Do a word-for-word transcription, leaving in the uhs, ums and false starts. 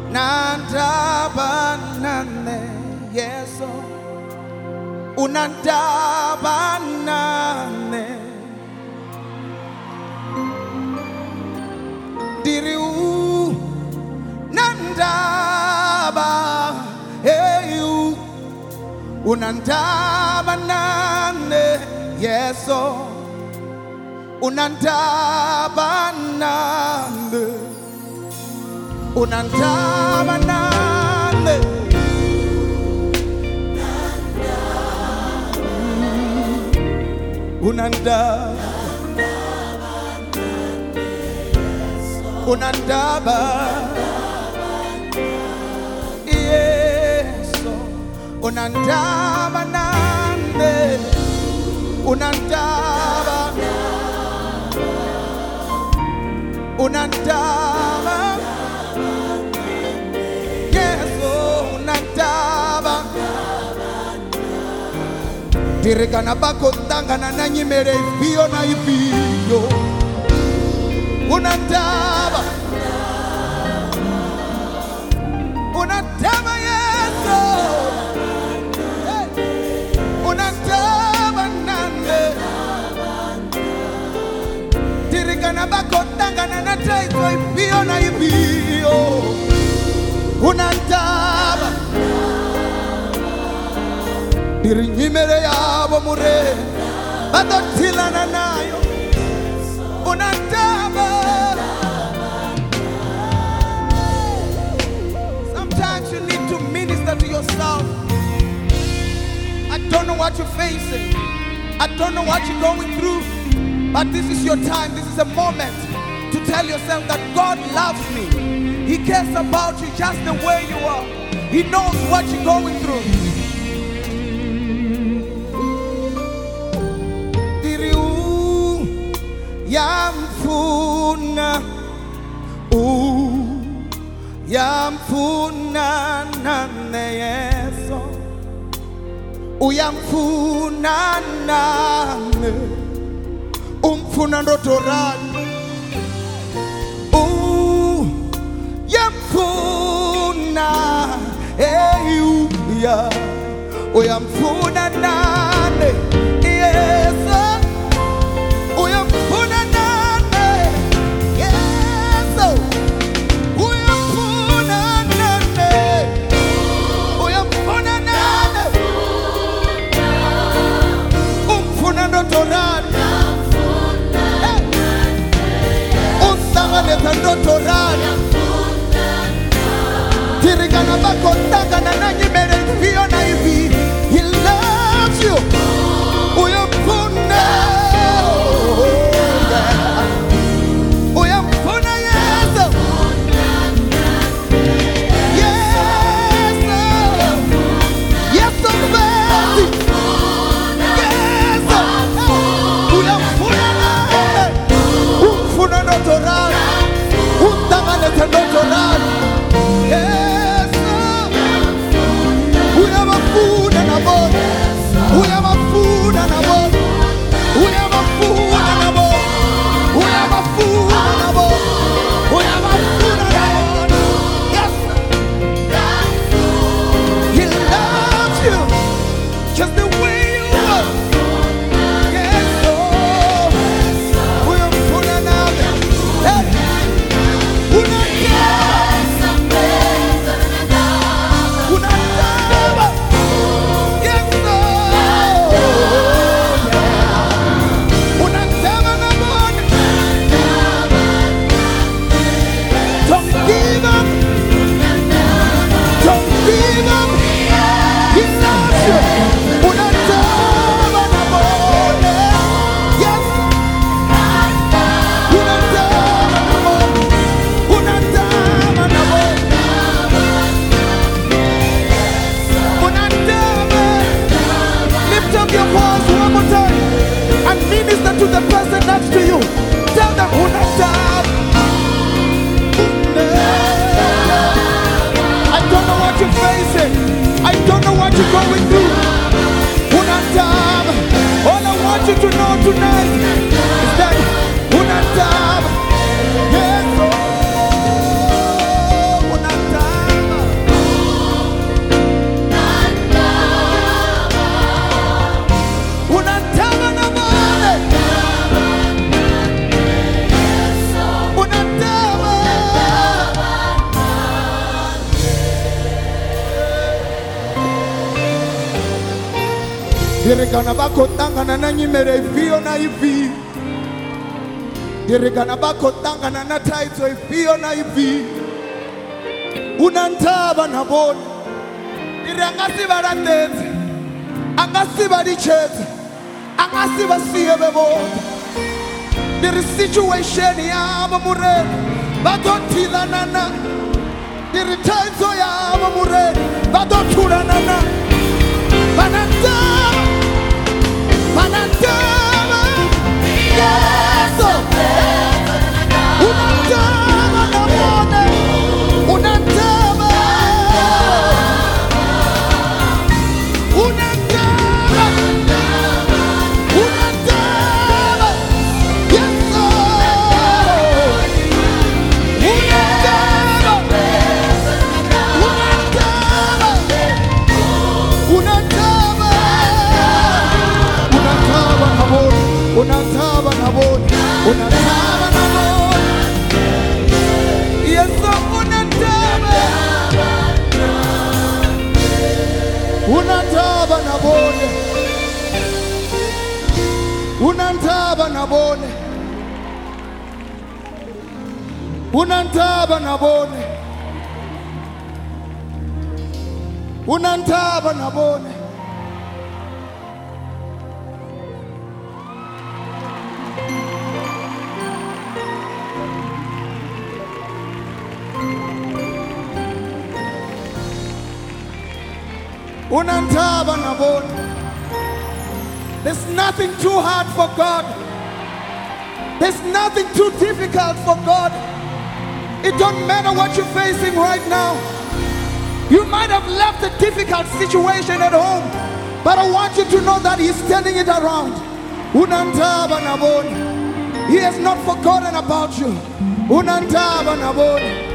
nandaba nane Yesu unandaba nane diriu nandaba hey unandaba nane Yesu unandaba nane unandaba nane unandaba unandaba Yesu unandaba nane unandaba unandaba Yesu unandaba dirigana bako tangana na nyimere ifio na ifio unandaba unandaba Yesu unandaba nane dirigana bako tangana na taito ifio na ifio unandaba dirinyimere yabo mure badotilana nayo unandaba. Sometimes you need to minister to yourself. I don't know what you're facing, I don't know what you're going through, but this is your time, this is a moment to tell yourself that God loves me. He cares about you just the way you are. He knows what you're going through. Yamfuna, ooh, yamfuna nane Yesu, uyamfuna nane, umfuna ndotorani, ooh, yamfuna, hey, uya, uyamfuna nane Yesu. Tirigana bako tagana na nyimere fio na ibi. He loves you. Uyamfuna. Uyamfuna Yesu. Yesu. Yesu baby. Yesu. Uyamfuna na. Umfuna no torani. Utamane tendo torani. Yes, we have a Dirigana bako tangana na nyimere ifio na ivi. Dirigana bako tangana na taito ifio na ivi. Unantaba na boni. Dirangasi barandete. Angasi barichete. Angasi basiye bebo. There is situation ya mure. Bato tila nana. There is taito ya mure. Bato tura nana. Manantaba. Manantaba, yes, unantaba na bone, unantaba, unantaba, unantaba, yes, unantaba, unantaba, unantaba na boni, unantaba na boni, yes, unantaba, unantaba na boni, unantaba na boni, unantaba na boni, unantaba na boni. Unantaba na boni. There's nothing too hard for God. There's nothing too difficult for God. It don't matter what you're facing right now. You might have left a difficult situation at home, but I want you to know that He's turning it around. Unantaba na boni. He has not forgotten about you. Unantaba na boni.